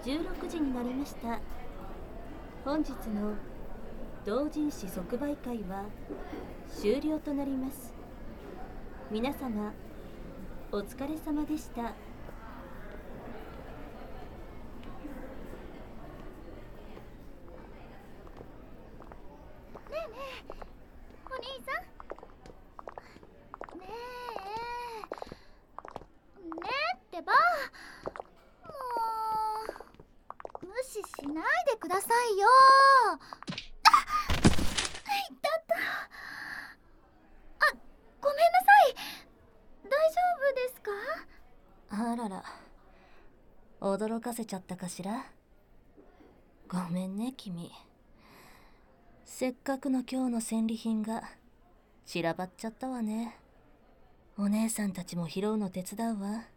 16時になりました。本日の同人誌即売会は終了となります。皆様お疲れ様でした。 ねえねえ、お兄さん。ねえってば、もう無視しないでくださいよ。あっ、痛った。ごめんなさい。大丈夫ですか？ あらら、驚かせちゃったかしら。ごめんね君。せっかくの今日の戦利品が散らばっちゃったわね。お姉さんたちも拾うの手伝うわ。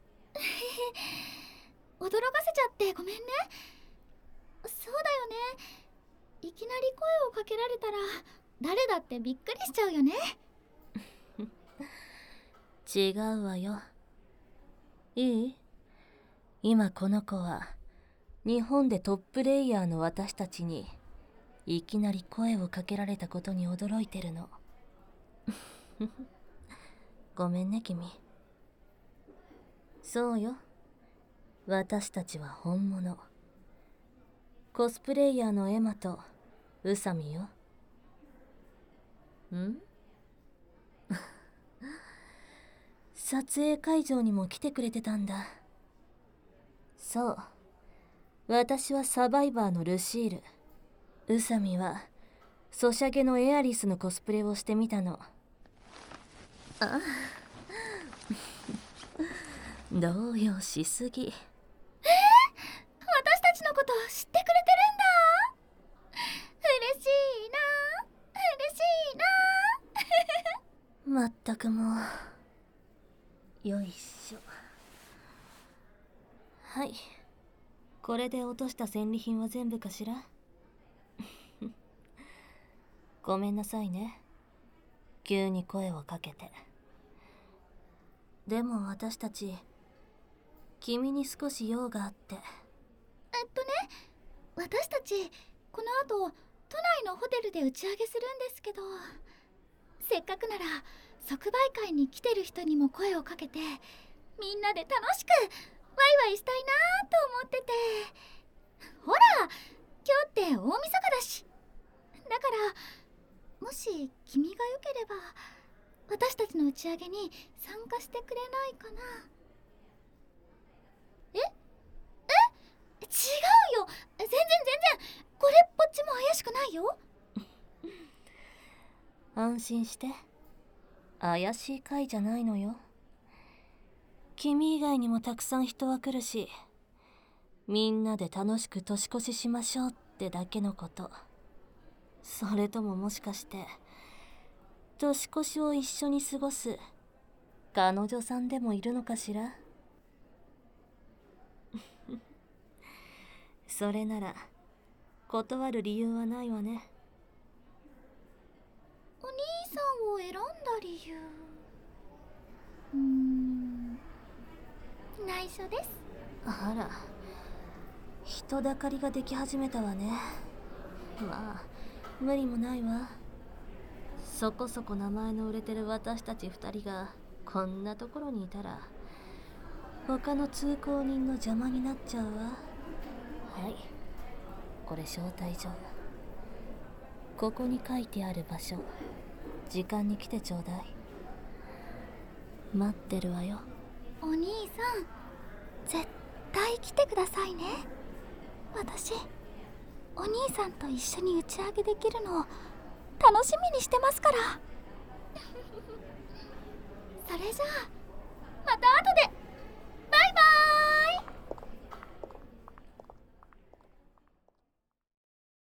驚かせちゃってごめんね。そうだよね、いきなり声をかけられたら誰だってびっくりしちゃうよね。 違うわよ。いい？今この子は日本でトップレイヤーの私たちにいきなり声をかけられたことに驚いてるの。ごめんね君。そうよ、私たちは本物。コスプレイヤーのエマと宇佐美よ。ん？撮影会場にも来てくれてたんだ。そう、私はサバイバーのルシール。宇佐美はソシャゲのエアリスのコスプレをしてみたの。あ動揺しすぎ。 私たちのこと知ってくれてるんだ。嬉しいな、嬉しいな。 まったくもう。よいしょ。はい、これで落とした戦利品は全部かしら。ごめんなさいね、急に声をかけて。でも私たち君に少し用があって。 私たちこの後都内のホテルで打ち上げするんですけど、せっかくなら即売会に来てる人にも声をかけて、みんなで楽しくワイワイしたいなと思ってて。ほら、今日って大晦日だし。だからもし君がよければ私たちの打ち上げに参加してくれないかな。違うよ、全然これっぽっちも怪しくないよ。 安心して、怪しい会じゃないのよ。君以外にもたくさん人は来るし、みんなで楽しく年越ししましょうってだけのこと。それとももしかして年越しを一緒に過ごす彼女さんでもいるのかしら。それなら断る理由はないわね。 お兄さんを選んだ理由、内緒です。 あら、人だかりができ始めたわね。まあ無理もないわ。そこそこ名前の売れてる私たち2人がこんなところにいたら他の通行人の邪魔になっちゃうわ。はい、これ招待状。ここに書いてある場所、時間に来てちょうだい。待ってるわよ。 お兄さん、絶対来てくださいね。私お兄さんと一緒に打ち上げできるのを楽しみにしてますから。それじゃあ